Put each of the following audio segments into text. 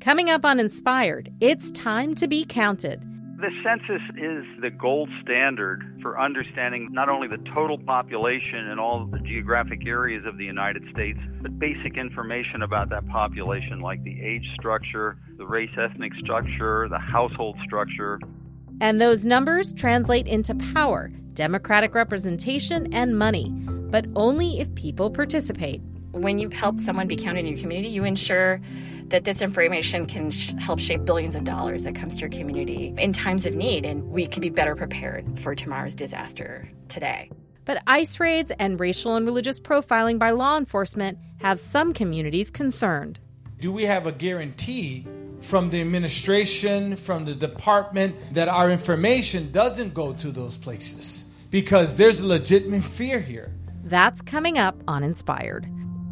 Coming up on Inspired, it's time to be counted. The census is the gold standard for understanding not only the total population in all the geographic areas of the United States, but basic information about that population like the age structure, the race-ethnic structure, the household structure. And those numbers translate into power, democratic representation, and money, but only if people participate. When you help someone be counted in your community, you ensure that this information can help shape billions of dollars that comes to your community in times of need, and we can be better prepared for tomorrow's disaster today. But ICE raids and racial and religious profiling by law enforcement have some communities concerned. Do we have a guarantee from the administration, from the department, that our information doesn't go to those places? Because there's a legitimate fear here. That's coming up on Inspired.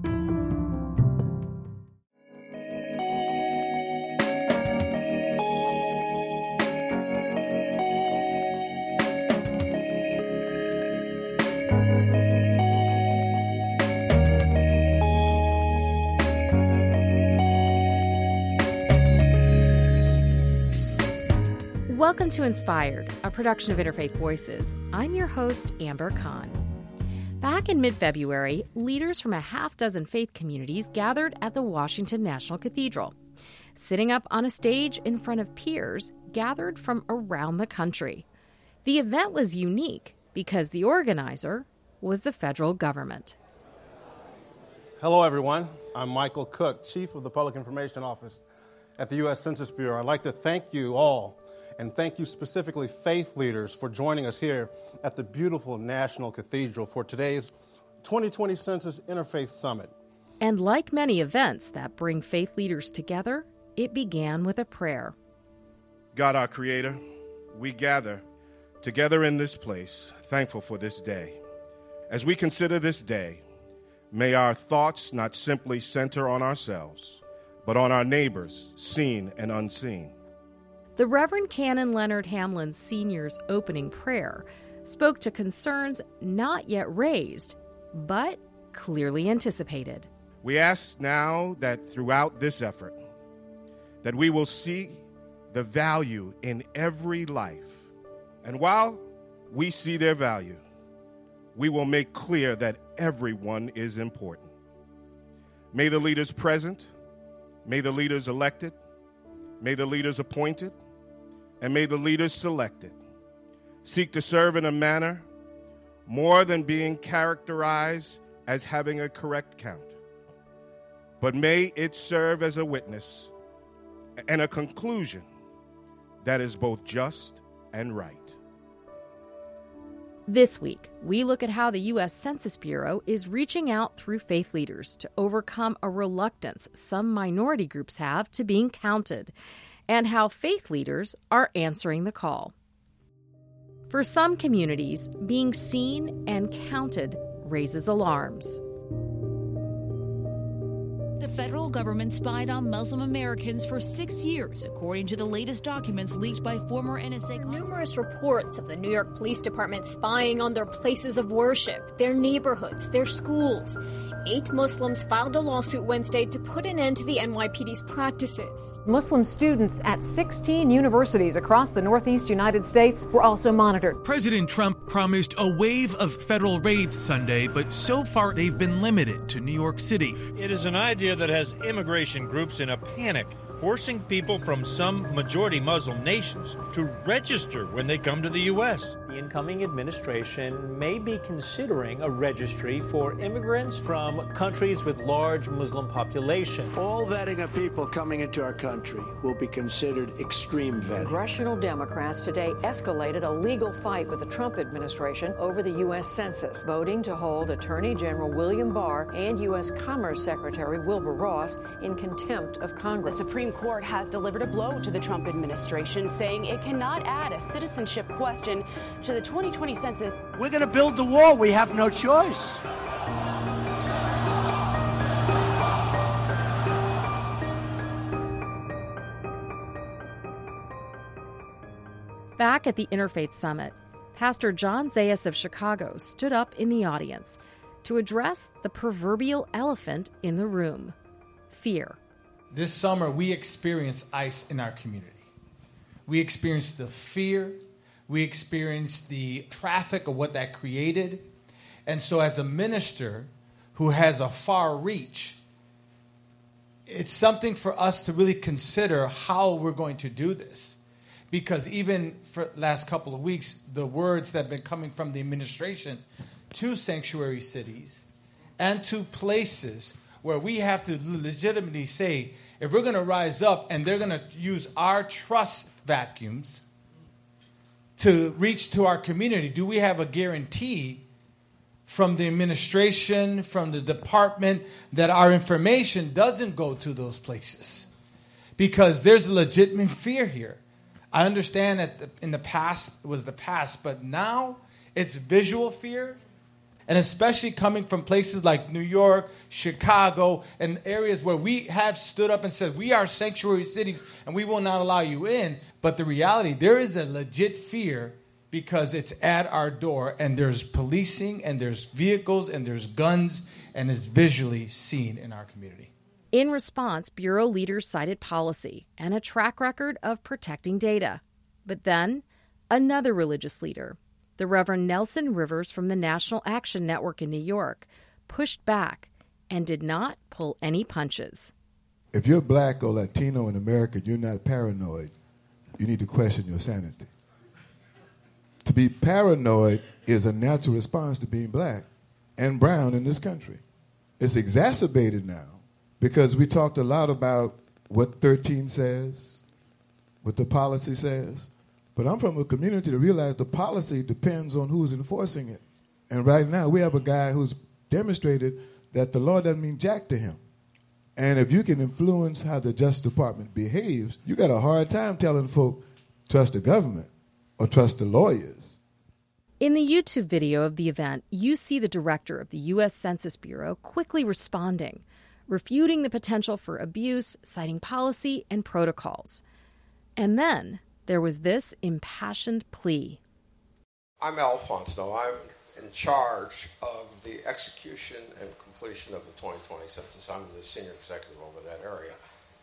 Welcome to Inspired, a production of Interfaith Voices. I'm your host, Amber Kahn. Back in mid-February, leaders from a half-dozen faith communities gathered at the Washington National Cathedral, sitting up on a stage in front of peers gathered from around the country. The event was unique because the organizer was the federal government. Hello, everyone. I'm Michael Cook, Chief of the Public Information Office at the U.S. Census Bureau. I'd like to thank you all, and thank you specifically faith leaders, for joining us here at the beautiful National Cathedral for today's 2020 Census Interfaith Summit. And like many events that bring faith leaders together, it began with a prayer. God, our Creator, we gather together in this place, thankful for this day. As we consider this day, may our thoughts not simply center on ourselves, but on our neighbors, seen and unseen. The Reverend Canon Leonard Hamlin's Sr.'s opening prayer spoke to concerns not yet raised, but clearly anticipated. We ask now that throughout this effort, that we will see the value in every life. And while we see their value, we will make clear that everyone is important. May the leaders present, may the leaders elected, may the leaders appointed, and may the leaders selected seek to serve in a manner more than being characterized as having a correct count, but may it serve as a witness and a conclusion that is both just and right. This week, we look at how the U.S. Census Bureau is reaching out through faith leaders to overcome a reluctance some minority groups have to being counted, and how faith leaders are answering the call. For some communities, being seen and counted raises alarms. The federal government spied on Muslim Americans for 6 years, according to the latest documents leaked by former NSA. Numerous reports of the New York Police Department spying on their places of worship, their neighborhoods, their schools. 8 Muslims filed a lawsuit Wednesday to put an end to the NYPD's practices. Muslim students at 16 universities across the Northeast United States were also monitored. President Trump promised a wave of federal raids Sunday, but so far they've been limited to New York City. It is an idea that has immigration groups in a panic, forcing people from some majority Muslim nations to register when they come to the U.S. The incoming administration may be considering a registry for immigrants from countries with large Muslim populations. All vetting of people coming into our country will be considered extreme vetting. Congressional Democrats today escalated a legal fight with the Trump administration over the U.S. Census, voting to hold Attorney General William Barr and U.S. Commerce Secretary Wilbur Ross in contempt of Congress. The Supreme Court has delivered a blow to the Trump administration, saying it cannot add a citizenship question to the 2020 census. We're going to build the wall. We have no choice. Back at the Interfaith Summit, Pastor John Zayas of Chicago stood up in the audience to address the proverbial elephant in the room: fear. This summer, we experienced ICE in our community. We experienced the fear. We experienced the traffic of what that created. And so as a minister who has a far reach, it's something for us to really consider how we're going to do this. Because even for the last couple of weeks, the words that have been coming from the administration to sanctuary cities and to places where we have to legitimately say, if we're going to rise up and they're going to use our trust vacuums to reach to our community, do we have a guarantee from the administration, from the department, that our information doesn't go to those places? Because there's a legitimate fear here. I understand that in the past it was the past, but now it's visual fear. And especially coming from places like New York, Chicago, and areas where we have stood up and said, we are sanctuary cities and we will not allow you in. But the reality, there is a legit fear because it's at our door and there's policing and there's vehicles and there's guns and it's visually seen in our community. In response, Bureau leaders cited policy and a track record of protecting data. But then, another religious leader, the Reverend Nelson Rivers from the National Action Network in New York, pushed back and did not pull any punches. If you're black or Latino in America, you're not paranoid. You need to question your sanity. To be paranoid is a natural response to being black and brown in this country. It's exacerbated now because we talked a lot about what 13 says, what the policy says. But I'm from a community that realized the policy depends on who's enforcing it. And right now we have a guy who's demonstrated that the law doesn't mean jack to him. And if you can influence how the Justice Department behaves, you got a hard time telling folk, trust the government or trust the lawyers. In the YouTube video of the event, you see the director of the U.S. Census Bureau quickly responding, refuting the potential for abuse, citing policy and protocols. And then there was this impassioned plea. I'm Al Fontenot. I'm in charge of the execution and completion of the 2020 census. I'm the senior executive over that area.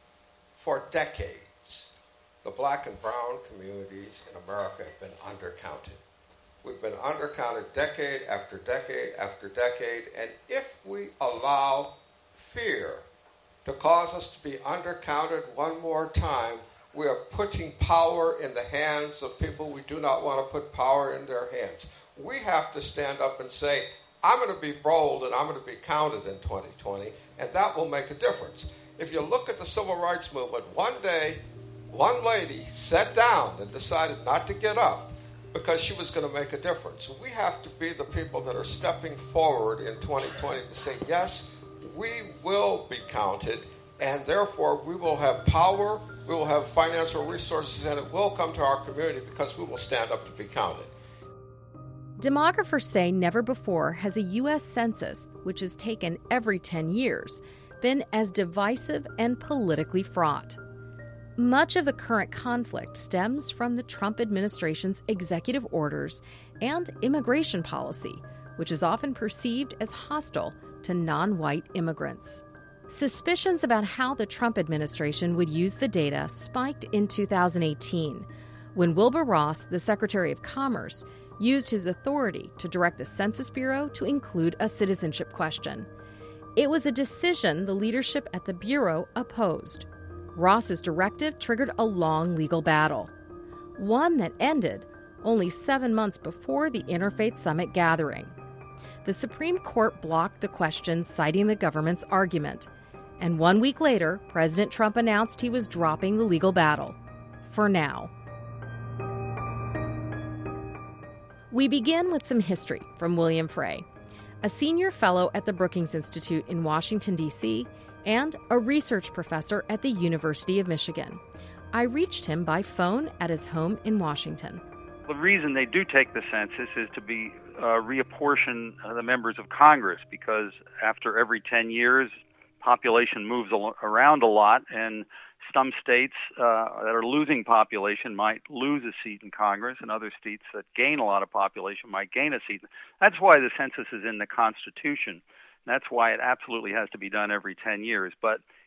For decades, the black and brown communities in America have been undercounted. We've been undercounted decade after decade after decade, and if we allow fear to cause us to be undercounted one more time, we are putting power in the hands of people we do not want to put power in their hands. We have to stand up and say, I'm going to be bold and I'm going to be counted in 2020, and that will make a difference. If you look at the civil rights movement, one day, one lady sat down and decided not to get up because she was going to make a difference. We have to be the people that are stepping forward in 2020 to say, yes, we will be counted, and therefore we will have power, we will have financial resources, and it will come to our community because we will stand up to be counted. Demographers say never before has a U.S. Census, which is taken every 10 years, been as divisive and politically fraught. Much of the current conflict stems from the Trump administration's executive orders and immigration policy, which is often perceived as hostile to non-white immigrants. Suspicions about how the Trump administration would use the data spiked in 2018, when Wilbur Ross, the Secretary of Commerce, used his authority to direct the Census Bureau to include a citizenship question. It was a decision the leadership at the Bureau opposed. Ross's directive triggered a long legal battle, one that ended only 7 months before the Interfaith Summit gathering. The Supreme Court blocked the question, citing the government's argument. And 1 week later, President Trump announced he was dropping the legal battle. For now. We begin with some history from William Frey, a senior fellow at the Brookings Institute in Washington, D.C., and a research professor at the University of Michigan. I reached him by phone at his home in Washington. The reason they do take the census is to be reapportion the members of Congress, because after every 10 years, population moves around a lot, and some states that are losing population might lose a seat in Congress, and other states that gain a lot of population might gain a seat. That's why the census is in the Constitution. That's why it absolutely has to be done every 10 years. But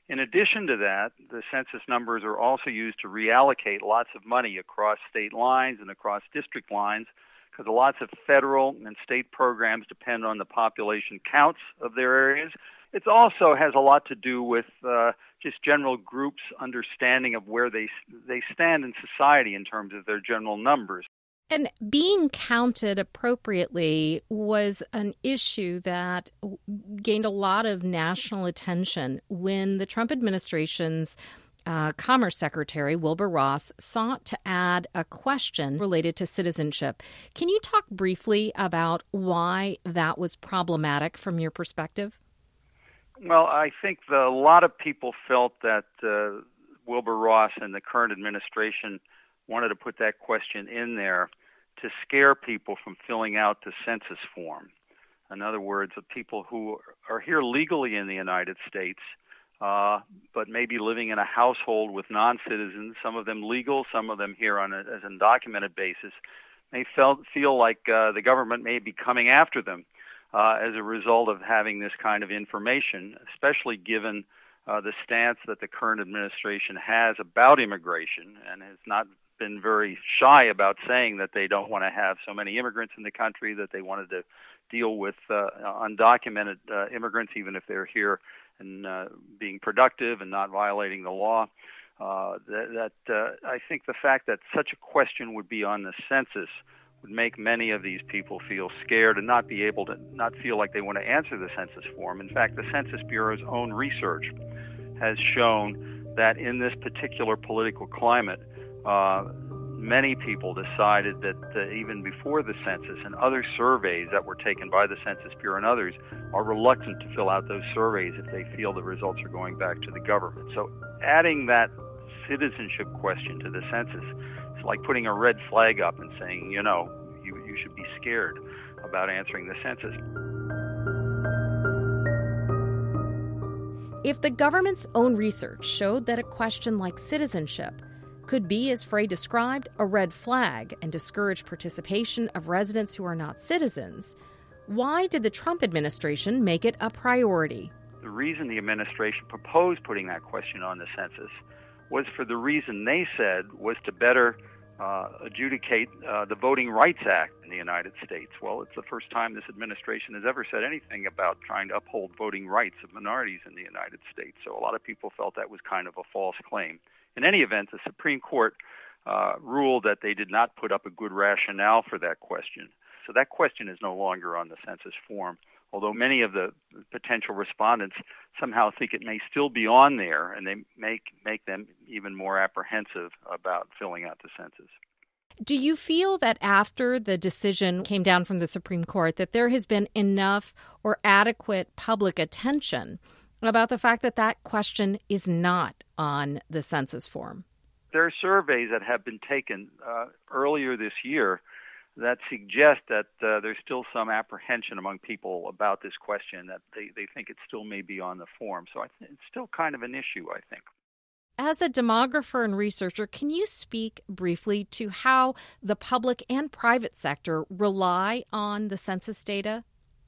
In addition to that, the census numbers are also used to reallocate lots of money across state lines and across district lines, because lots of federal and state programs depend on the population counts of their areas. It also has a lot to do with just general groups' understanding of where they stand in society in terms of their general numbers. And being counted appropriately was an issue that gained a lot of national attention when the Trump administration's Commerce Secretary Wilbur Ross sought to add a question related to citizenship. Can you talk briefly about why that was problematic from your perspective? Well, I think a lot of people felt that Wilbur Ross and the current administration wanted to put that question in there to scare people from filling out the census form. In other words, the people who are here legally in the United States, but maybe living in a household with non-citizens, some of them legal, some of them here on as an undocumented basis, may feel like the government may be coming after them as a result of having this kind of information, especially given the stance that the current administration has about immigration and has not been very shy about saying that they don't want to have so many immigrants in the country, that they wanted to deal with undocumented immigrants, even if they're here and being productive and not violating the law. I think the fact that such a question would be on the census would make many of these people feel scared and not feel like they want to answer the census form. In fact, the Census Bureau's own research has shown that in this particular political climate, many people decided that even before the census and other surveys that were taken by the Census Bureau and others are reluctant to fill out those surveys if they feel the results are going back to the government. So adding that citizenship question to the census is like putting a red flag up and saying, you should be scared about answering the census. If the government's own research showed that a question like citizenship could be, as Frey described, a red flag and discourage participation of residents who are not citizens, why did the Trump administration make it a priority? The reason the administration proposed putting that question on the census was for the reason they said was to better adjudicate the Voting Rights Act in the United States. Well, it's the first time this administration has ever said anything about trying to uphold voting rights of minorities in the United States. So a lot of people felt that was kind of a false claim. In any event, the Supreme Court ruled that they did not put up a good rationale for that question. So that question is no longer on the census form, although many of the potential respondents somehow think it may still be on there, and they make them even more apprehensive about filling out the census. Do you feel that after the decision came down from the Supreme Court that there has been enough or adequate public attention about the fact that that question is not on the census form? There are surveys that have been taken earlier this year that suggest that there's still some apprehension among people about this question, that they think it still may be on the form. So it's still kind of an issue, I think. As a demographer and researcher, can you speak briefly to how the public and private sector rely on the census data?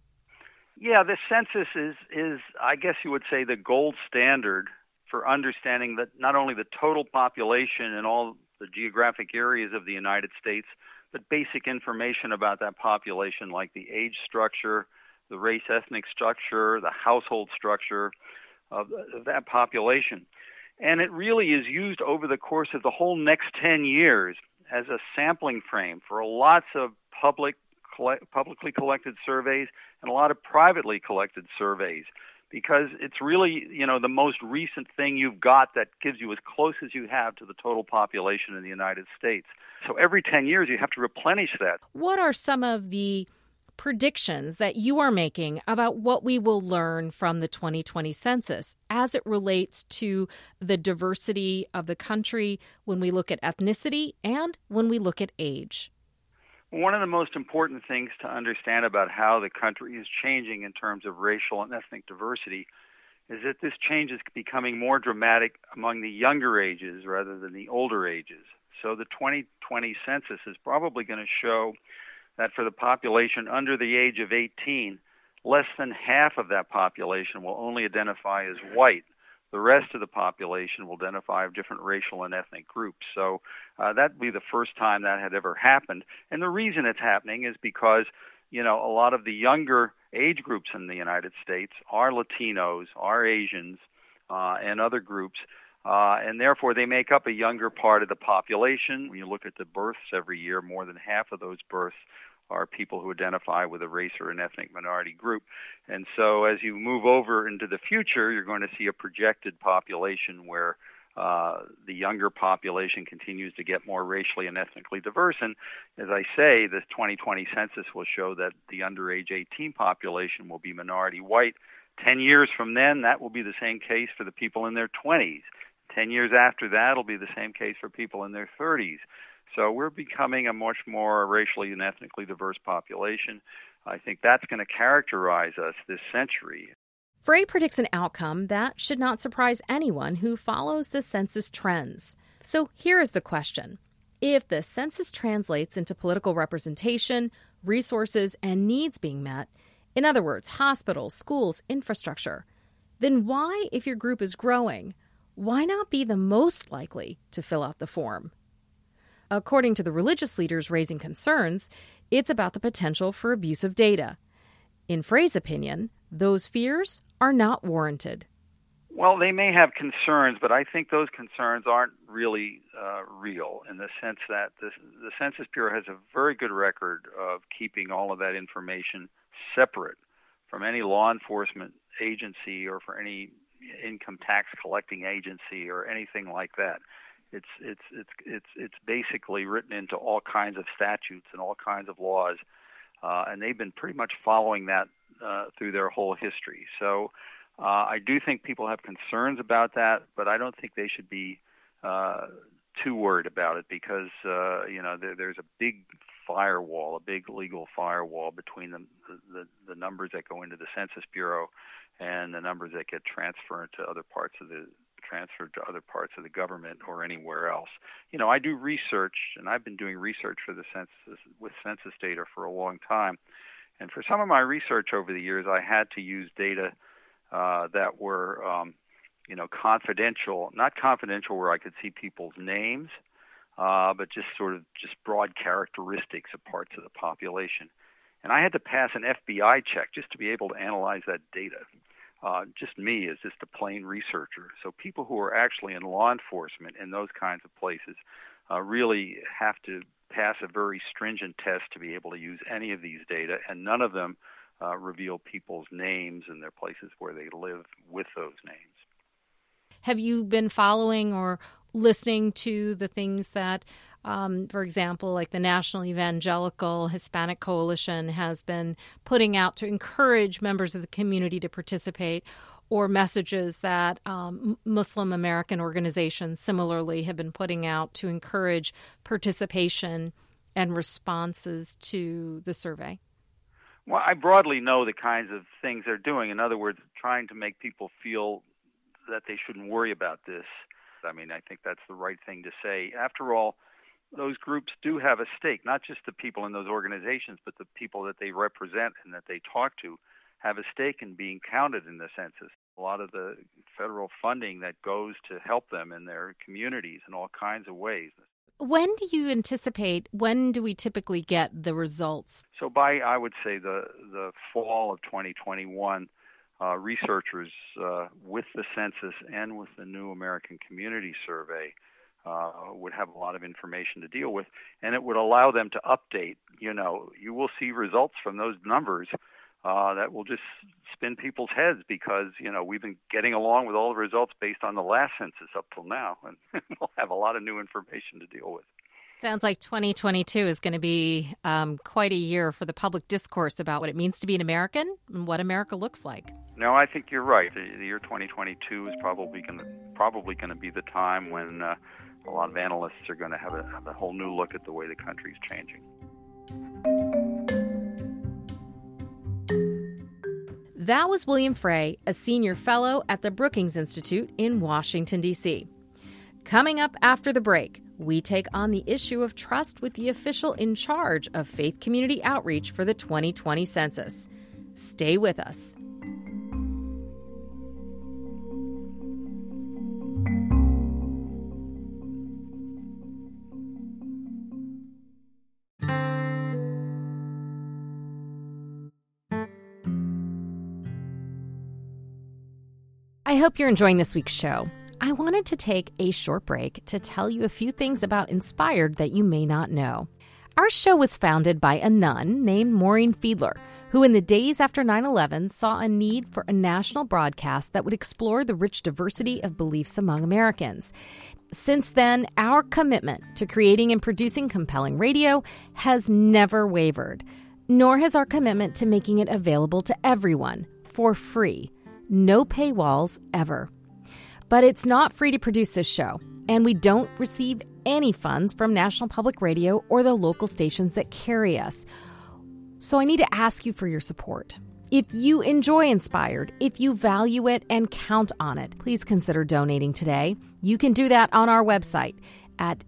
Yeah, the census is, I guess you would say, the gold standard for understanding that not only the total population in all the geographic areas of the United States, but basic information about that population, like the age structure, the race-ethnic structure, the household structure of that population. And it really is used over the course of the whole next 10 years as a sampling frame for lots of publicly collected surveys and a lot of privately collected surveys, because it's really, the most recent thing you've got that gives you as close as you have to the total population in the United States. So every 10 years you have to replenish that. What are some of the predictions that you are making about what we will learn from the 2020 census as it relates to the diversity of the country when we look at ethnicity and when we look at age? One of the most important things to understand about how the country is changing in terms of racial and ethnic diversity is that this change is becoming more dramatic among the younger ages rather than the older ages. So the 2020 census is probably going to show that for the population under the age of 18, less than half of that population will only identify as white, the rest of the population will identify with different racial and ethnic groups. So that would be the first time that had ever happened. And the reason it's happening is because, a lot of the younger age groups in the United States are Latinos, are Asians, and other groups. And therefore, they make up a younger part of the population. When you look at the births every year, more than half of those births are people who identify with a race or an ethnic minority group. And so as you move over into the future, you're going to see a projected population where the younger population continues to get more racially and ethnically diverse. And as I say, the 2020 census will show that the underage 18 population will be minority white. 10 years from then, that will be the same case for the people in their 20s. 10 years after that, it'll be the same case for people in their 30s. So we're becoming a much more racially and ethnically diverse population. I think that's going to characterize us this century. Frey predicts an outcome that should not surprise anyone who follows the census trends. So here is the question. If the census translates into political representation, resources, and needs being met, in other words, hospitals, schools, infrastructure, then why, if your group is growing, why not be the most likely to fill out the form? According to the religious leaders raising concerns, it's about the potential for abuse of data. In Frey's opinion, those fears are not warranted. Well, they may have concerns, but I think those concerns aren't really real in the sense that the Census Bureau has a very good record of keeping all of that information separate from any law enforcement agency or for any income tax collecting agency or anything like that. It's basically written into all kinds of statutes and all kinds of laws, and they've been pretty much following that through their whole history. So I do think people have concerns about that, but I don't think they should be too worried about it because there's a big firewall, a big legal firewall between the numbers that go into the Census Bureau and the numbers that get transferred to other parts of the government or anywhere else. I do research, and I've been doing research for the census with census data for a long time. And for some of my research over the years, I had to use data that were, confidential, not confidential where I could see people's names, but just broad characteristics of parts of the population. And I had to pass an FBI check just to be able to analyze that data. Just me as just a plain researcher. So people who are actually in law enforcement in those kinds of places really have to pass a very stringent test to be able to use any of these data, and none of them reveal people's names and their places where they live with those names. Have you been following or listening to the things that, for example, like the National Evangelical Hispanic Coalition has been putting out to encourage members of the community to participate, or messages that Muslim American organizations similarly have been putting out to encourage participation and responses to the survey? Well, I broadly know the kinds of things they're doing. In other words, trying to make people feel that they shouldn't worry about this. I mean, I think that's the right thing to say. After all, those groups do have a stake, not just the people in those organizations, but the people that they represent and that they talk to have a stake in being counted in the census. A lot of the federal funding that goes to help them in their communities in all kinds of ways. When do you anticipate, when do we typically get the results? So by, I would say, the fall of 2021, researchers with the census and with the New American Community Survey would have a lot of information to deal with, and it would allow them to update. You will see results from those numbers that will just spin people's heads because, we've been getting along with all the results based on the last census up till now, and we'll have a lot of new information to deal with. Sounds like 2022 is going to be quite a year for the public discourse about what it means to be an American and what America looks like. No, I think you're right. The year 2022 is probably going to be the time when a lot of analysts are going to have a whole new look at the way the country's changing. That was William Frey, a senior fellow at the Brookings Institute in Washington, D.C. Coming up after the break, we take on the issue of trust with the official in charge of faith community outreach for the 2020 census. Stay with us. I hope you're enjoying this week's show. I wanted to take a short break to tell you a few things about Inspired that you may not know. Our show was founded by a nun named Maureen Fiedler, who in the days after 9/11 saw a need for a national broadcast that would explore the rich diversity of beliefs among Americans. Since then, our commitment to creating and producing compelling radio has never wavered, nor has our commitment to making it available to everyone for free. No paywalls ever. But it's not free to produce this show, and we don't receive any funds from National Public Radio or the local stations that carry us. So I need to ask you for your support. If you enjoy Inspired, if you value it and count on it, please consider donating today. You can do that on our website at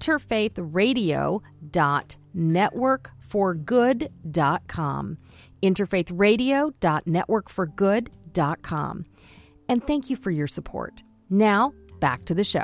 interfaithradio.networkforgood.com. interfaithradio.networkforgood.com. And thank you for your support. Now, back to the show.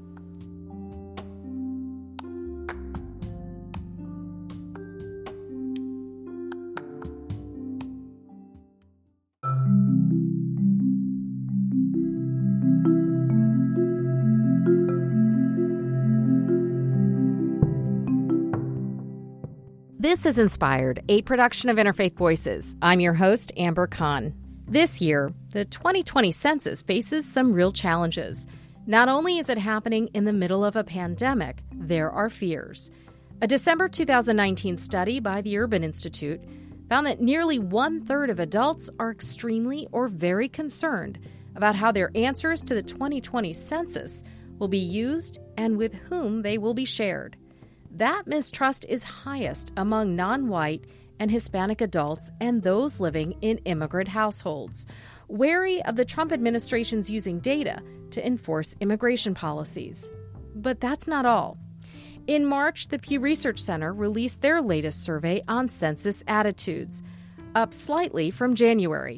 This is Inspired, a production of Interfaith Voices. I'm your host, Amber Kahn. This year, the 2020 census faces some real challenges. Not only is it happening in the middle of a pandemic, there are fears. A December 2019 study by the Urban Institute found that nearly 1/3 of adults are extremely or very concerned about how their answers to the 2020 census will be used and with whom they will be shared. That mistrust is highest among non-white and Hispanic adults and those living in immigrant households, wary of the Trump administration's using data to enforce immigration policies. But that's not all. In March, the Pew Research Center released their latest survey on census attitudes, up slightly from January.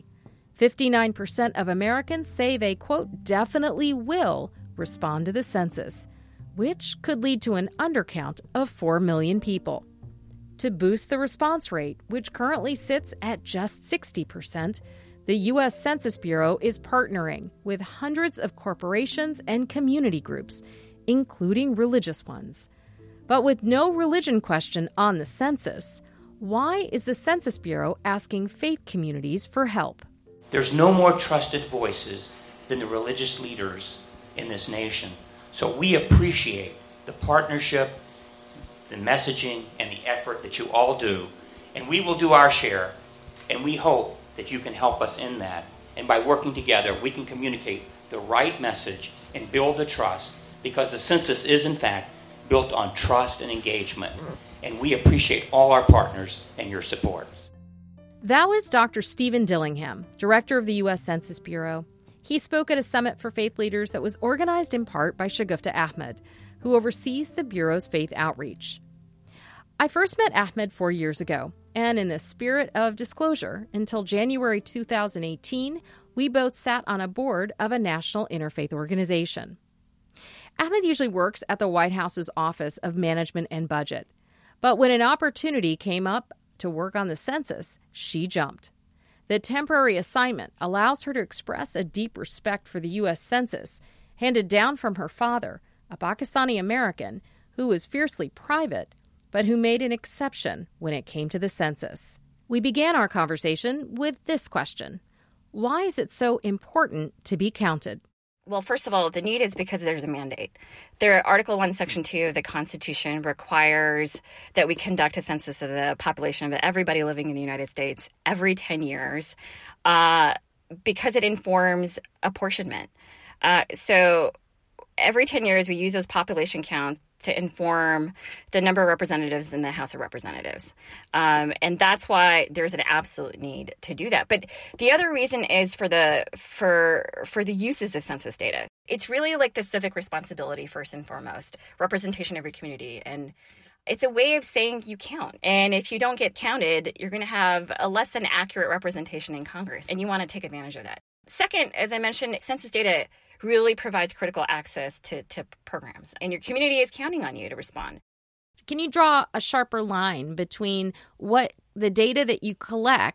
59% of Americans say they, quote, definitely will respond to the census, which could lead to an undercount of 4 million people. To boost the response rate, which currently sits at just 60%, the U.S. Census Bureau is partnering with hundreds of corporations and community groups, including religious ones. But with no religion question on the census, why is the Census Bureau asking faith communities for help? There's no more trusted voices than the religious leaders in this nation. So we appreciate the partnership, the messaging, and the effort that you all do. And we will do our share, and we hope that you can help us in that. And by working together, we can communicate the right message and build the trust, because the census is, in fact, built on trust and engagement. And we appreciate all our partners and your support. That was Dr. Stephen Dillingham, director of the U.S. Census Bureau. He spoke at a summit for faith leaders that was organized in part by Shagufta Ahmed, who oversees the Bureau's faith outreach. I first met Ahmed 4 years ago, and in the spirit of disclosure, until January 2018, we both sat on a board of a national interfaith organization. Ahmed usually works at the White House's Office of Management and Budget, but when an opportunity came up to work on the census, she jumped. The temporary assignment allows her to express a deep respect for the U.S. Census, handed down from her father, a Pakistani American who was fiercely private, but who made an exception when it came to the census. We began our conversation with this question: why is it so important to be counted? Well, first of all, the need is because there's a mandate. Article 1, Section 2 of the Constitution requires that we conduct a census of the population of everybody living in the United States every 10 years because it informs apportionment. So every 10 years, we use those population counts to inform the number of representatives in the House of Representatives. And that's why there's an absolute need to do that. But the other reason is for the uses of census data. It's really like the civic responsibility, first and foremost, representation of your community. And it's a way of saying you count. And if you don't get counted, you're going to have a less than accurate representation in Congress. And you want to take advantage of that. Second, as I mentioned, census data really provides critical access to programs, and your community is counting on you to respond. Can you draw a sharper line between what the data that you collect,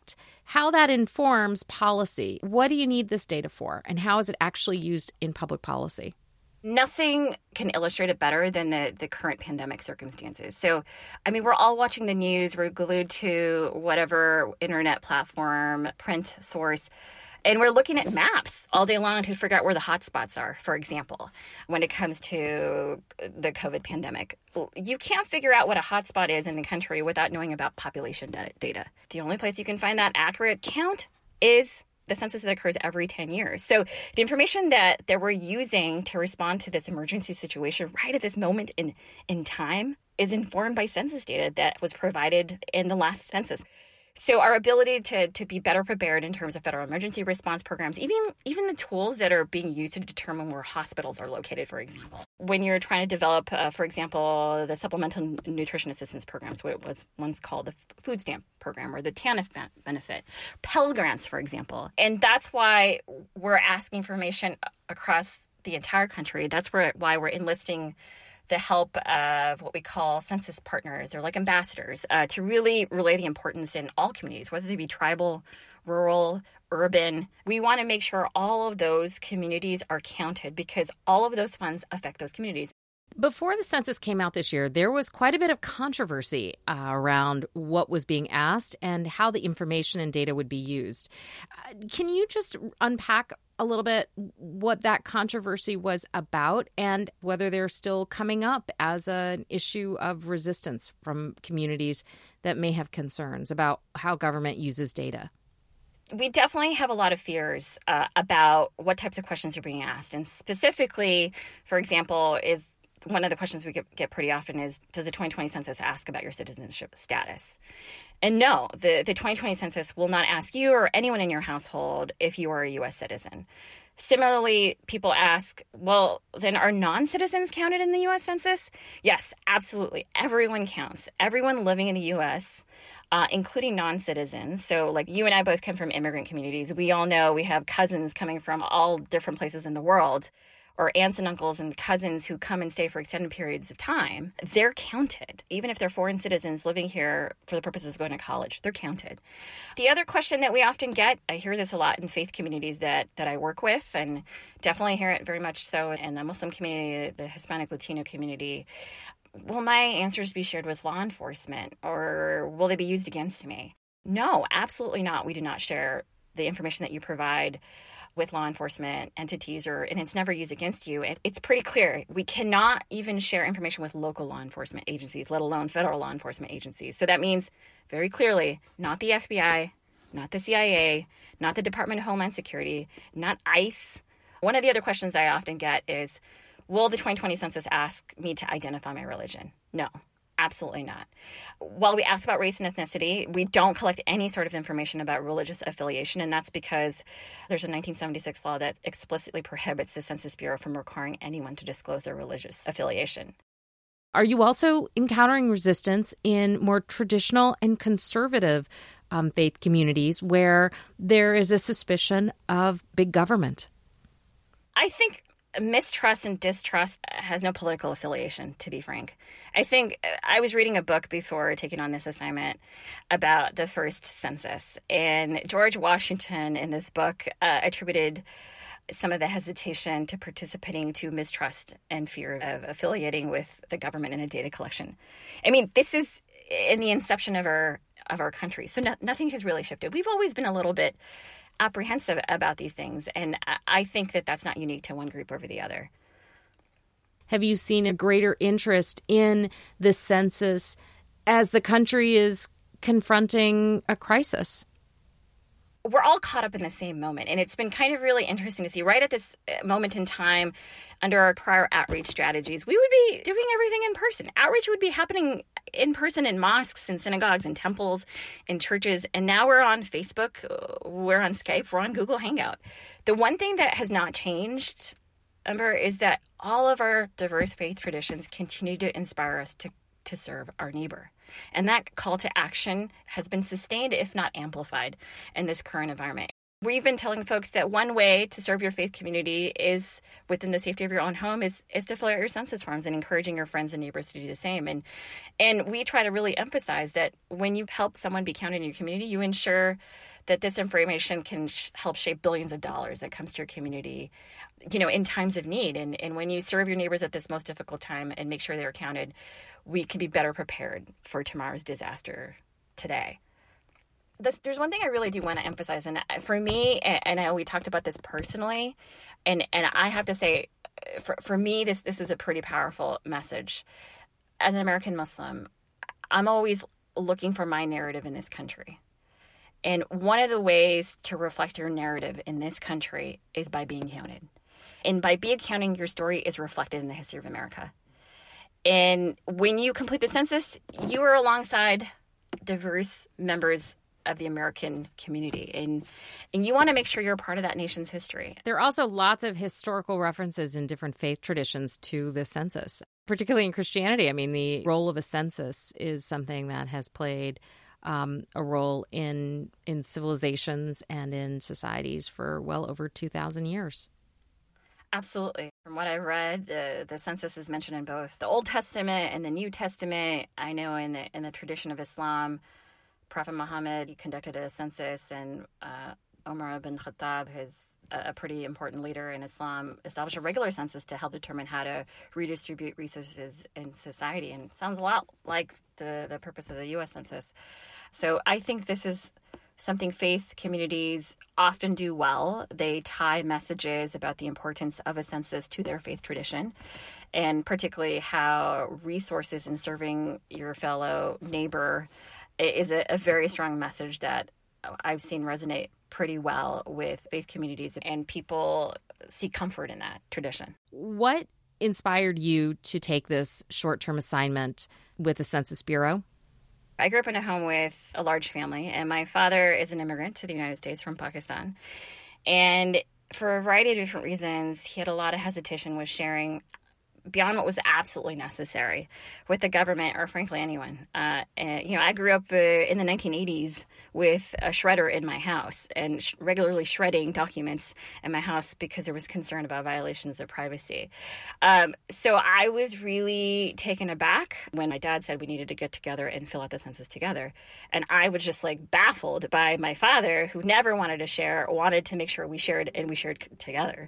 how that informs policy. What do you need this data for, and how is it actually used in public policy? Nothing can illustrate it better than the current pandemic circumstances. So, I mean, we're all watching the news. We're glued to whatever internet platform, print source, and we're looking at maps all day long to figure out where the hotspots are, for example, when it comes to the COVID pandemic. You can't figure out what a hotspot is in the country without knowing about population data. The only place you can find that accurate count is the census that occurs every 10 years. So the information that we're using to respond to this emergency situation right at this moment in time is informed by census data that was provided in the last census. So our ability to be better prepared in terms of federal emergency response programs, even the tools that are being used to determine where hospitals are located, for example. When you're trying to develop, for example, the Supplemental Nutrition Assistance Programs, what was once called the Food Stamp Program or the TANF benefit, Pell Grants, for example. And that's why we're asking information across the entire country. That's why we're enlisting the help of what we call census partners. They're like ambassadors to really relay the importance in all communities, whether they be tribal, rural, urban. We want to make sure all of those communities are counted because all of those funds affect those communities. Before the census came out this year, there was quite a bit of controversy around what was being asked and how the information and data would be used. Can you just unpack a little bit what that controversy was about and whether they're still coming up as an issue of resistance from communities that may have concerns about how government uses data? We definitely have a lot of fears about what types of questions are being asked. And specifically, for example, is one of the questions we get pretty often is, does the 2020 census ask about your citizenship status? And no, the 2020 census will not ask you or anyone in your household if you are a U.S. citizen. Similarly, people ask, well, then are non-citizens counted in the U.S. Census? Yes, absolutely. Everyone counts. Everyone living in the U.S., including non-citizens. So like you and I both come from immigrant communities. We all know we have cousins coming from all different places in the world, or aunts and uncles and cousins who come and stay for extended periods of time. They're counted. Even if they're foreign citizens living here for the purposes of going to college, they're counted. The other question that we often get, I hear this a lot in faith communities that I work with, and definitely hear it very much so in the Muslim community, the Hispanic Latino community. Will my answers be shared with law enforcement, or will they be used against me? No, absolutely not. We do not share the information that you provide with law enforcement entities, and it's never used against you. It's pretty clear. We cannot even share information with local law enforcement agencies, let alone federal law enforcement agencies. So that means very clearly not the FBI, not the CIA, not the Department of Homeland Security, not ICE. One of the other questions I often get is, will the 2020 census ask me to identify my religion? No. Absolutely not. While we ask about race and ethnicity, we don't collect any sort of information about religious affiliation, and that's because there's a 1976 law that explicitly prohibits the Census Bureau from requiring anyone to disclose their religious affiliation. Are you also encountering resistance in more traditional and conservative faith communities where there is a suspicion of big government? I think mistrust and distrust has no political affiliation, to be frank. I think I was reading a book before taking on this assignment about the first census, and George Washington in this book attributed some of the hesitation to participating to mistrust and fear of affiliating with the government in a data collection. I mean, this is in the inception of our country, so nothing has really shifted. We've always been a little bit apprehensive about these things, and I think that that's not unique to one group over the other. Have you seen a greater interest in the census as the country is confronting a crisis? We're all caught up in the same moment, and it's been kind of really interesting to see right at this moment in time under our prior outreach strategies, we would be doing everything in person. Outreach would be happening in person in mosques and synagogues and temples and churches, and now we're on Facebook, we're on Skype, we're on Google Hangout. The one thing that has not changed, Ember, is that all of our diverse faith traditions continue to inspire us to serve our neighbor. And that call to action has been sustained, if not amplified, in this current environment. We've been telling folks that one way to serve your faith community is within the safety of your own home is to fill out your census forms and encouraging your friends and neighbors to do the same. And we try to really emphasize that when you help someone be counted in your community, you ensure that this information can help shape billions of dollars that comes to your community, in times of need. And when you serve your neighbors at this most difficult time and make sure they're counted, we can be better prepared for tomorrow's disaster today. There's one thing I really do want to emphasize, and for me, and I know we talked about this personally, and I have to say, for me, this is a pretty powerful message. As an American Muslim, I'm always looking for my narrative in this country. And one of the ways to reflect your narrative in this country is by being counted. And by being counted, your story is reflected in the history of America. And when you complete the census, you are alongside diverse members of the American community. And you want to make sure you're a part of that nation's history. There are also lots of historical references in different faith traditions to the census, particularly in Christianity. I mean, the role of a census is something that has played a role in civilizations and in societies for well over 2,000 years. Absolutely. From what I read, the census is mentioned in both the Old Testament and the New Testament. I know in the tradition of Islam, Prophet Muhammad conducted a census, and Umar ibn Khattab, who's a pretty important leader in Islam, established a regular census to help determine how to redistribute resources in society. And it sounds a lot like the purpose of the U.S. Census. So I think this is something faith communities often do well. They tie messages about the importance of a census to their faith tradition, and particularly how resources in serving your fellow neighbor is a very strong message that I've seen resonate pretty well with faith communities, and people see comfort in that tradition. What inspired you to take this short-term assignment with the Census Bureau? I grew up in a home with a large family, and my father is an immigrant to the United States from Pakistan. And for a variety of different reasons, he had a lot of hesitation with sharing beyond what was absolutely necessary with the government or frankly anyone. I grew up in the 1980s with a shredder in my house and regularly shredding documents in my house because there was concern about violations of privacy. So I was really taken aback when my dad said we needed to get together and fill out the census together. And I was just baffled by my father, who never wanted to share, wanted to make sure we shared, and we shared together.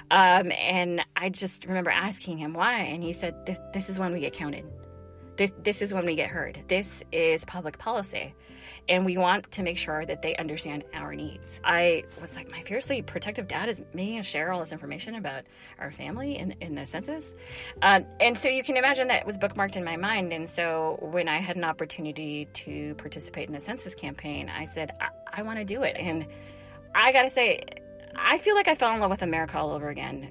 And I just remember asking him why, and he said, this is when we get counted. This is when we get heard. This is public policy, and we want to make sure that they understand our needs. I was like, my fiercely protective dad is making us share all this information about our family in the census. And so you can imagine that it was bookmarked in my mind. And so when I had an opportunity to participate in the census campaign, I said, I want to do it. And I got to say, I feel like I fell in love with America all over again.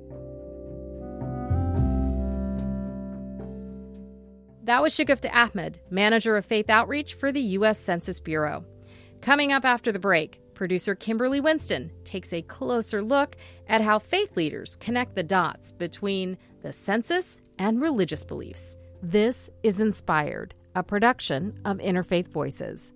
That was Shagufta Ahmed, Manager of Faith Outreach for the U.S. Census Bureau. Coming up after the break, producer Kimberly Winston takes a closer look at how faith leaders connect the dots between the census and religious beliefs. This is Inspired, a production of Interfaith Voices.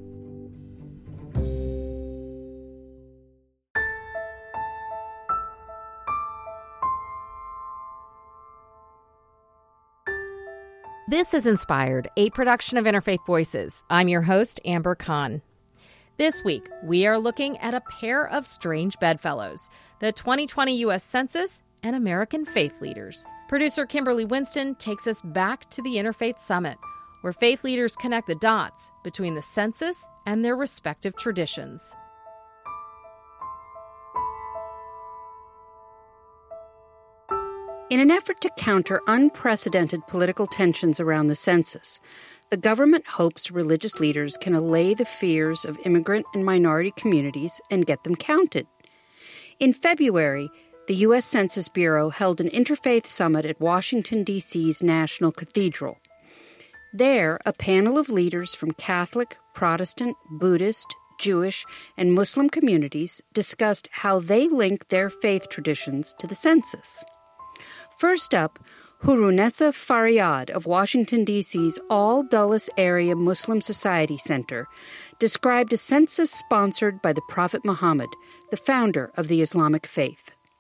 This is Inspired, a production of Interfaith Voices. I'm your host, Amber Kahn. This week, we are looking at a pair of strange bedfellows, the 2020 U.S. Census and American faith leaders. Producer Kimberly Winston takes us back to the Interfaith Summit, where faith leaders connect the dots between the census and their respective traditions. In an effort to counter unprecedented political tensions around the census, the government hopes religious leaders can allay the fears of immigrant and minority communities and get them counted. In February, the U.S. Census Bureau held an interfaith summit at Washington, D.C.'s National Cathedral. There, a panel of leaders from Catholic, Protestant, Buddhist, Jewish, and Muslim communities discussed how they link their faith traditions to the census. First up, Hurunessa Faryad of Washington, D.C.'s All Dulles Area Muslim Society Center described a census sponsored by the Prophet Muhammad, the founder of the Islamic faith.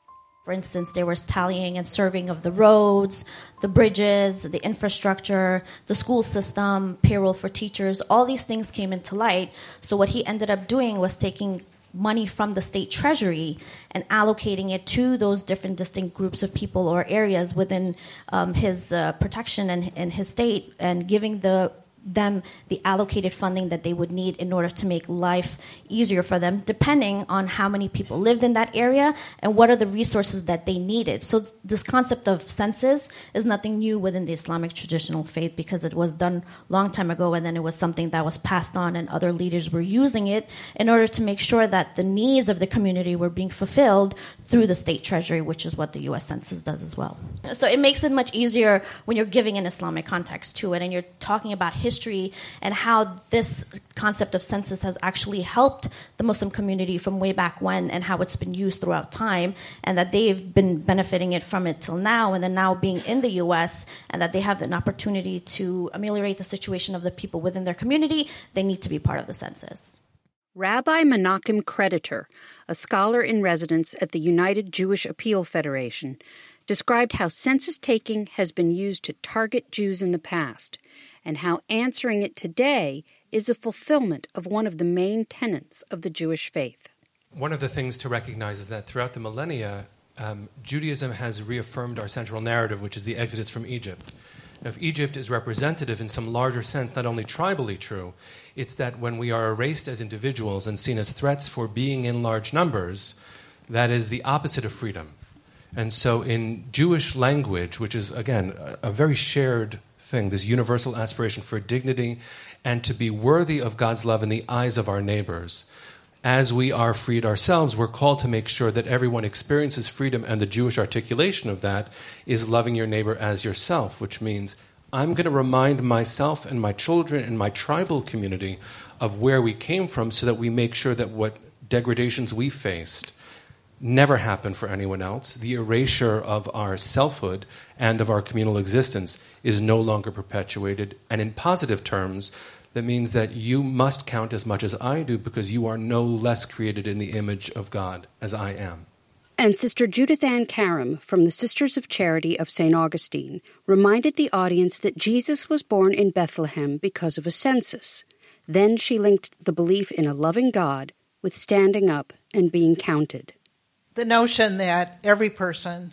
For instance, there was tallying and surveying of the roads, the bridges, the infrastructure, the school system, payroll for teachers. All these things came into light. So what he ended up doing was taking money from the state treasury and allocating it to those different distinct groups of people or areas within his protection and his state, and giving them the allocated funding that they would need in order to make life easier for them, depending on how many people lived in that area and what are the resources that they needed. So this concept of census is nothing new within the Islamic traditional faith, because it was done a long time ago, and then it was something that was passed on, and other leaders were using it in order to make sure that the needs of the community were being fulfilled through the state treasury, which is what the U.S. Census does as well. So it makes it much easier when you're giving an Islamic context to it, and you're talking about history and how this concept of census has actually helped the Muslim community from way back when, and how it's been used throughout time, and that they've been benefiting from it till now, and then now being in the U.S., and that they have an opportunity to ameliorate the situation of the people within their community, they need to be part of the census. Rabbi Menachem Creditor, a scholar in residence at the United Jewish Appeal Federation, described how census-taking has been used to target Jews in the past, and how answering it today is a fulfillment of one of the main tenets of the Jewish faith. One of the things to recognize is that throughout the millennia, Judaism has reaffirmed our central narrative, which is the exodus from Egypt. Now, if Egypt is representative in some larger sense, not only tribally true, it's that when we are erased as individuals and seen as threats for being in large numbers, that is the opposite of freedom. And so in Jewish language, which is, again, a very shared thing, this universal aspiration for dignity and to be worthy of God's love in the eyes of our neighbors, as we are freed ourselves, we're called to make sure that everyone experiences freedom, and the Jewish articulation of that is loving your neighbor as yourself, which means I'm going to remind myself and my children and my tribal community of where we came from, so that we make sure that what degradations we faced never happen for anyone else. The erasure of our selfhood and of our communal existence is no longer perpetuated. And in positive terms, that means that you must count as much as I do, because you are no less created in the image of God as I am. And Sister Judith Ann Karam from the Sisters of Charity of St. Augustine reminded the audience that Jesus was born in Bethlehem because of a census. Then she linked the belief in a loving God with standing up and being counted. The notion that every person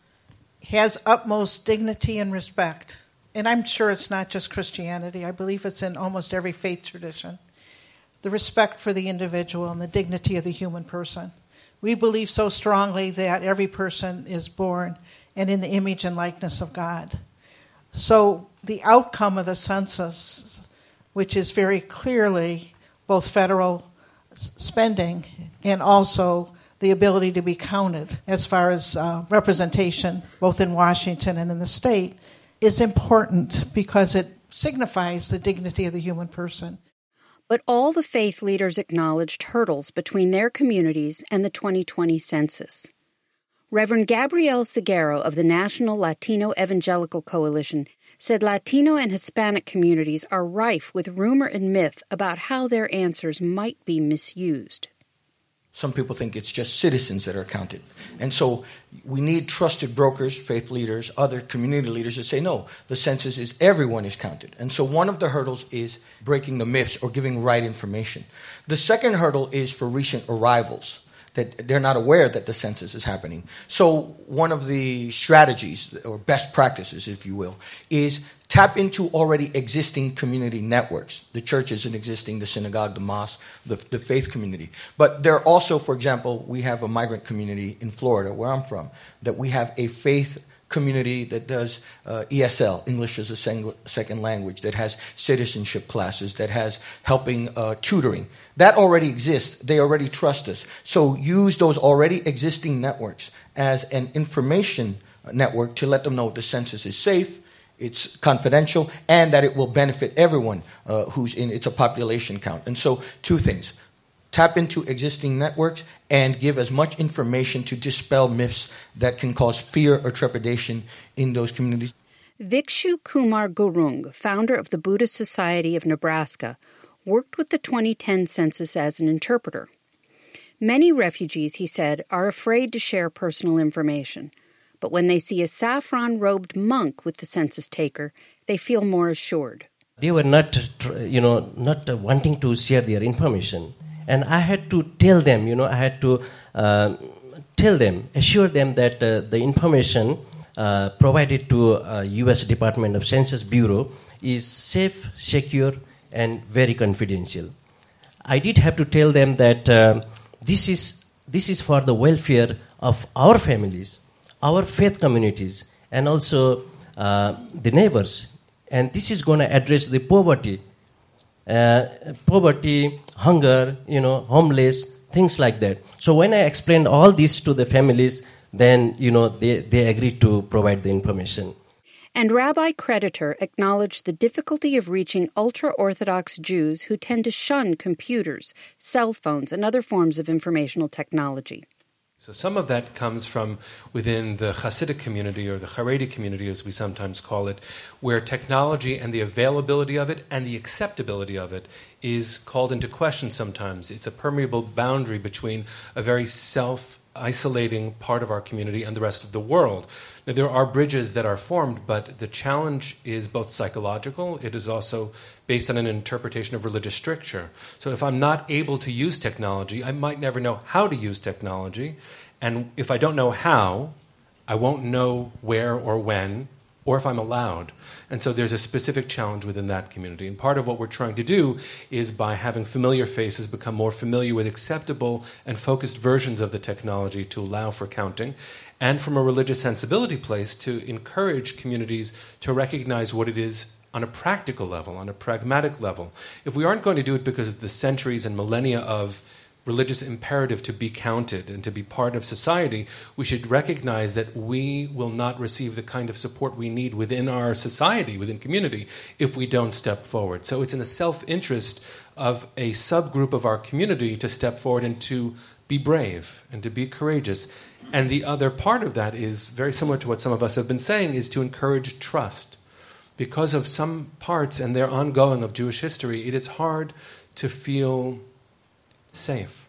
has utmost dignity and respect, and I'm sure it's not just Christianity, I believe it's in almost every faith tradition, the respect for the individual and the dignity of the human person. We believe so strongly that every person is born and in the image and likeness of God. So the outcome of the census, which is very clearly both federal spending and also the ability to be counted as far as representation, both in Washington and in the state, is important because it signifies the dignity of the human person. But all the faith leaders acknowledged hurdles between their communities and the 2020 census. Reverend Gabrielle Seguero of the National Latino Evangelical Coalition said Latino and Hispanic communities are rife with rumor and myth about how their answers might be misused. Some people think it's just citizens that are counted. And so we need trusted brokers, faith leaders, other community leaders that say, no, the census is everyone is counted. And so one of the hurdles is breaking the myths or giving right information. The second hurdle is for recent arrivals, that they're not aware that the census is happening. So one of the strategies, or best practices, if you will, is tap into already existing community networks. The church isn't existing, the synagogue, the mosque, the faith community. But there are also, for example, we have a migrant community in Florida, where I'm from, that we have a faith community that does ESL, English as a second language, that has citizenship classes, that has helping tutoring. That already exists. They already trust us. So use those already existing networks as an information network to let them know the census is safe, it's confidential, and that it will benefit everyone who's in. It's a population count. And so two things. Tap into existing networks and give as much information to dispel myths that can cause fear or trepidation in those communities. Vikshu Kumar Gurung, founder of the Buddhist Society of Nebraska, worked with the 2010 census as an interpreter. Many refugees, he said, are afraid to share personal information. But when they see a saffron-robed monk with the census taker, they feel more assured. They were not wanting to share their information. And I had to tell them, assure them that the information provided to U.S. Department of Census Bureau is safe, secure, and very confidential. I did have to tell them that this is for the welfare of our families, our faith communities, and also the neighbors. And this is going to address the poverty, hunger, homeless, things like that. So when I explained all this to the families, then, they agreed to provide the information. And Rabbi Creditor acknowledged the difficulty of reaching ultra-Orthodox Jews who tend to shun computers, cell phones, and other forms of informational technology. So some of that comes from within the Hasidic community, or the Haredi community, as we sometimes call it, where technology and the availability of it and the acceptability of it is called into question sometimes. It's a permeable boundary between a very self-isolating part of our community and the rest of the world. Now, there are bridges that are formed, but the challenge is both psychological. It is also based on an interpretation of religious stricture. So if I'm not able to use technology, I might never know how to use technology. And if I don't know how, I won't know where or when, or if I'm allowed. And so there's a specific challenge within that community. And part of what we're trying to do is, by having familiar faces, become more familiar with acceptable and focused versions of the technology to allow for counting, and from a religious sensibility place to encourage communities to recognize what it is on a practical level, on a pragmatic level. If we aren't going to do it because of the centuries and millennia of religious imperative to be counted and to be part of society, we should recognize that we will not receive the kind of support we need within our society, within community, if we don't step forward. So it's in the self-interest of a subgroup of our community to step forward and to be brave and to be courageous. And the other part of that is very similar to what some of us have been saying, is to encourage trust. Because of some parts, and they're ongoing, of Jewish history, it is hard to feel safe.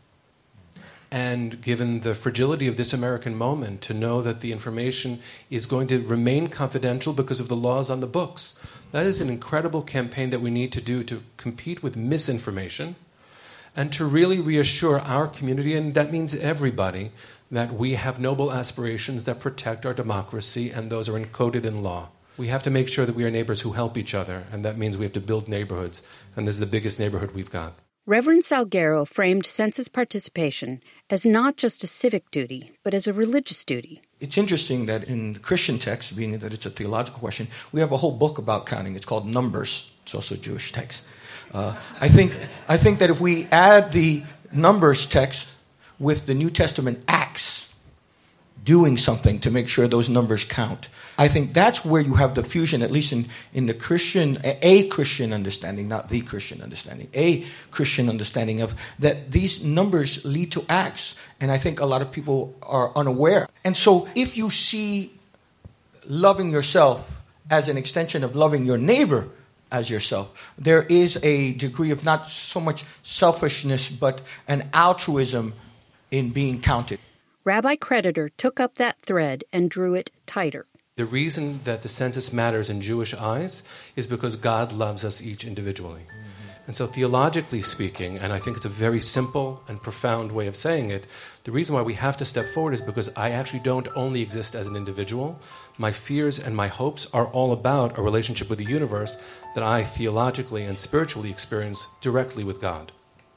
And given the fragility of this American moment, to know that the information is going to remain confidential because of the laws on the books. That is an incredible campaign that we need to do to compete with misinformation and to really reassure our community, and that means everybody, that we have noble aspirations that protect our democracy, and those are encoded in law. We have to make sure that we are neighbors who help each other, and that means we have to build neighborhoods, and this is the biggest neighborhood we've got. Reverend Salguero framed census participation as not just a civic duty, but as a religious duty. It's interesting that in Christian texts, being that it's a theological question, we have a whole book about counting. It's called Numbers. It's also a Jewish text. I think that if we add the Numbers text with the New Testament Acts, doing something to make sure those numbers count, I think that's where you have the fusion, at least in the Christian, a Christian understanding, not the Christian understanding, a Christian understanding of that these numbers lead to acts. And I think a lot of people are unaware. And so if you see loving yourself as an extension of loving your neighbor as yourself, there is a degree of not so much selfishness, but an altruism in being counted. Rabbi Creditor took up that thread and drew it tighter. The reason that the census matters in Jewish eyes is because God loves us each individually. And so theologically speaking, and I think it's a very simple and profound way of saying it, the reason why we have to step forward is because I actually don't only exist as an individual. My fears and my hopes are all about a relationship with the universe that I theologically and spiritually experience directly with God.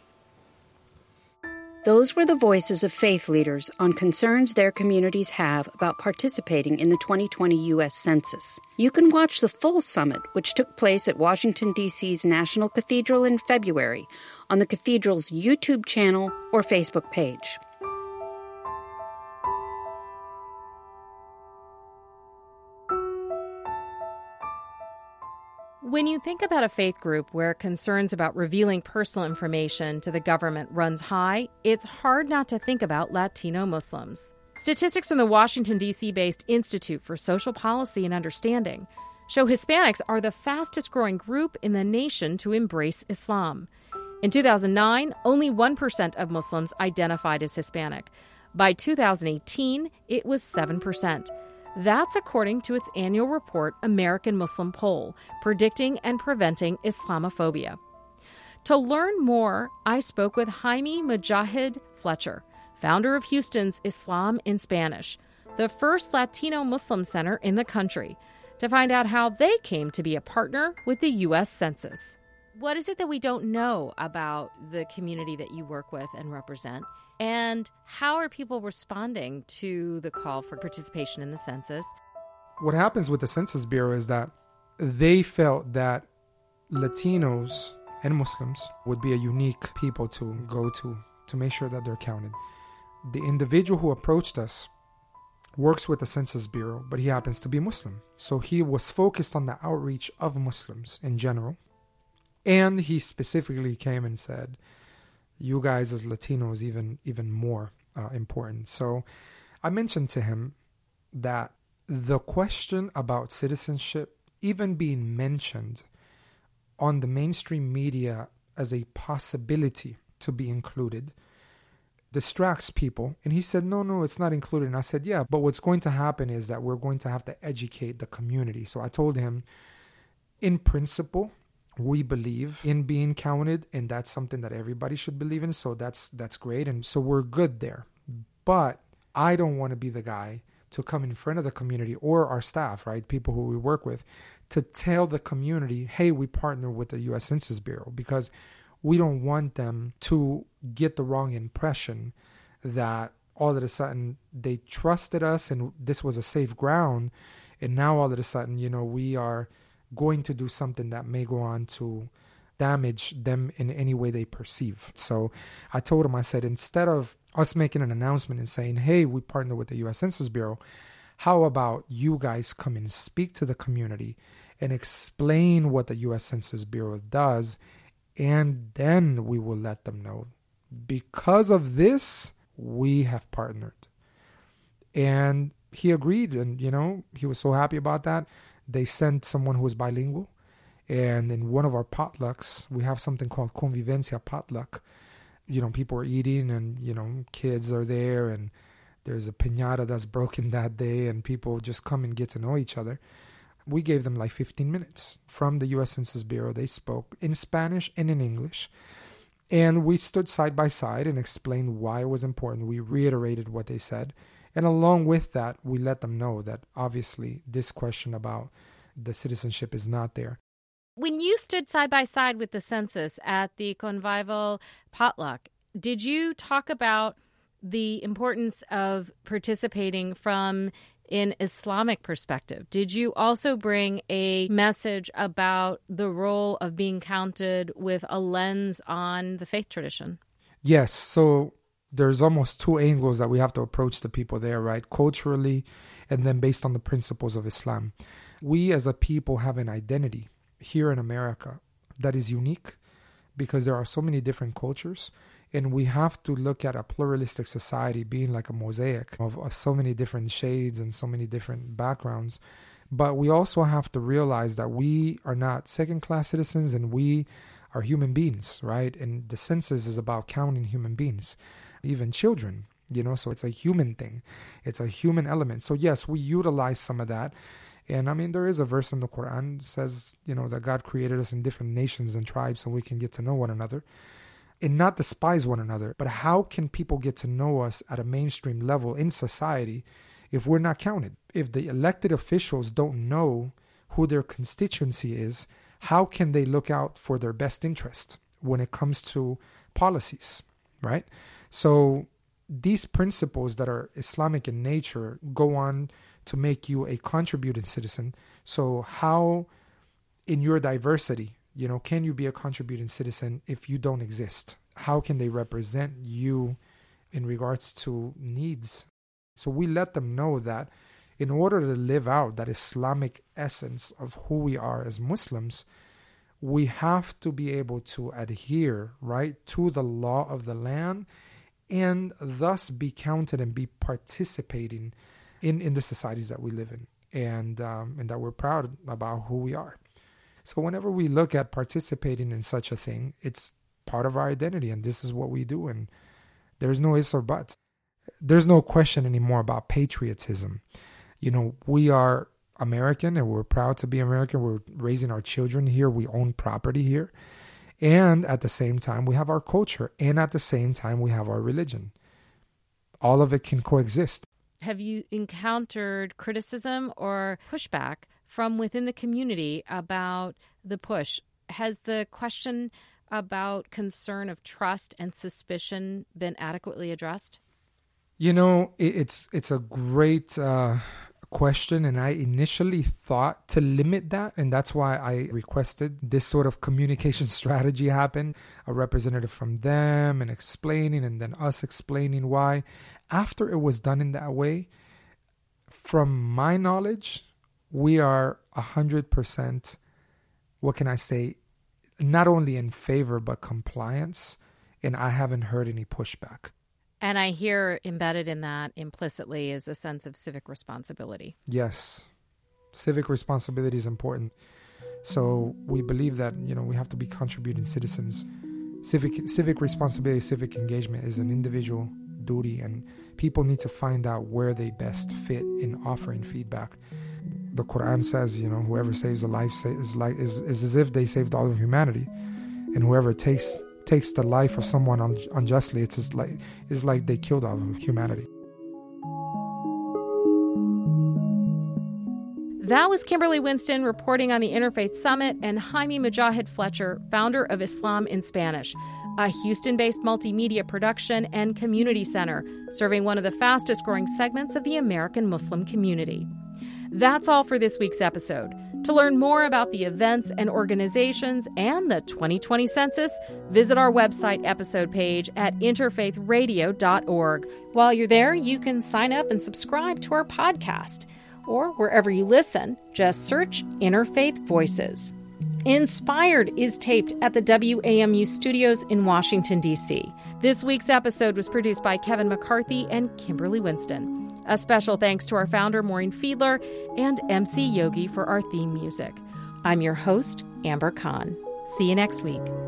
Those were the voices of faith leaders on concerns their communities have about participating in the 2020 U.S. Census. You can watch the full summit, which took place at Washington, D.C.'s National Cathedral in February, on the cathedral's YouTube channel or Facebook page. When you think about a faith group where concerns about revealing personal information to the government runs high, it's hard not to think about Latino Muslims. Statistics from the Washington, D.C.-based Institute for Social Policy and Understanding show Hispanics are the fastest-growing group in the nation to embrace Islam. In 2009, only 1% of Muslims identified as Hispanic. By 2018, it was 7%. That's according to its annual report, American Muslim Poll, Predicting and Preventing Islamophobia. To learn more, I spoke with Jaime Mujahid Fletcher, founder of Houston's Islam in Spanish, the first Latino Muslim center in the country, to find out how they came to be a partner with the U.S. Census. What is it that we don't know about the community that you work with and represent? And how are people responding to the call for participation in the census? What happens with the Census Bureau is that they felt that Latinos and Muslims would be a unique people to go to make sure that they're counted. The individual who approached us works with the Census Bureau, but he happens to be Muslim. So he was focused on the outreach of Muslims in general. And he specifically came and said, you guys as Latinos even more important. So I mentioned to him that the question about citizenship, even being mentioned on the mainstream media as a possibility to be included, distracts people. And he said, no, it's not included. And I said, yeah, but what's going to happen is that we're going to have to educate the community. So I told him, in principle, we believe in being counted, and that's something that everybody should believe in. So that's great. And so we're good there. But I don't want to be the guy to come in front of the community or our staff, right? People who we work with, to tell the community, hey, we partner with the U.S. Census Bureau, because we don't want them to get the wrong impression that all of a sudden they trusted us and this was a safe ground. And now all of a sudden, we are going to do something that may go on to damage them in any way they perceive. So I told him, I said, instead of us making an announcement and saying, hey, we partner with the U.S. Census Bureau, how about you guys come and speak to the community and explain what the U.S. Census Bureau does, and then we will let them know. Because of this, we have partnered. And he agreed, and, he was so happy about that. They sent someone who was bilingual. And in one of our potlucks, we have something called Convivencia Potluck. People are eating and, kids are there and there's a piñata that's broken that day and people just come and get to know each other. We gave them like 15 minutes from the U.S. Census Bureau. They spoke in Spanish and in English. And we stood side by side and explained why it was important. We reiterated what they said. And along with that, we let them know that obviously this question about the citizenship is not there. When you stood side by side with the census at the Convival Potluck, did you talk about the importance of participating from an Islamic perspective? Did you also bring a message about the role of being counted with a lens on the faith tradition? Yes. So there's almost two angles that we have to approach the people there, right? Culturally, and then based on the principles of Islam. We as a people have an identity here in America that is unique because there are so many different cultures, and we have to look at a pluralistic society being like a mosaic of so many different shades and so many different backgrounds. But we also have to realize that we are not second-class citizens and we are human beings, right? And the census is about counting human beings, even children, so it's a human thing. It's a human element. So yes, we utilize some of that. And there is a verse in the Quran that says, that God created us in different nations and tribes so we can get to know one another and not despise one another. But how can people get to know us at a mainstream level in society if we're not counted? If the elected officials don't know who their constituency is, how can they look out for their best interest when it comes to policies, right? So these principles that are Islamic in nature go on to make you a contributing citizen. So how, in your diversity, can you be a contributing citizen if you don't exist? How can they represent you in regards to needs? So we let them know that in order to live out that Islamic essence of who we are as Muslims, we have to be able to adhere, right, to the law of the land and thus be counted and be participating in the societies that we live in, and that we're proud about who we are. So whenever we look at participating in such a thing, it's part of our identity, and this is what we do, and there's no ifs or buts. There's no question anymore about patriotism. You know, we are American, and we're proud to be American. We're raising our children here. We own property here. And at the same time, we have our culture. And at the same time, we have our religion. All of it can coexist. Have you encountered criticism or pushback from within the community about the push? Has the question about concern of trust and suspicion been adequately addressed? You know, it's a great question, and I initially thought to limit that, and that's why I requested this sort of communication strategy happen, a representative from them and explaining, and then us explaining why. After it was done in that way, from my knowledge, we are 100%, what can I say, not only in favor, but compliance, and I haven't heard any pushback. And I hear embedded in that implicitly is a sense of civic responsibility. Yes. Civic responsibility is important. So we believe that, you know, we have to be contributing citizens. Civic responsibility, civic engagement is an individual duty, and people need to find out where they best fit in offering feedback. The Quran says, you know, whoever saves a life is as if they saved all of humanity. And whoever takes the life of someone unjustly, it's like they killed all of humanity. That was Kimberly Winston reporting on the Interfaith Summit, and Jaime Mujahid Fletcher, founder of Islam in Spanish, a Houston-based multimedia production and community center serving one of the fastest-growing segments of the American Muslim community. That's all for this week's episode. To learn more about the events and organizations and the 2020 census, visit our website episode page at interfaithradio.org. While you're there, you can sign up and subscribe to our podcast. Or wherever you listen, just search Interfaith Voices. Inspired is taped at the WAMU studios in Washington, D.C. This week's episode was produced by Kevin McCarthy and Kimberly Winston. A special thanks to our founder, Maureen Fiedler, and MC Yogi for our theme music. I'm your host, Amber Khan. See you next week.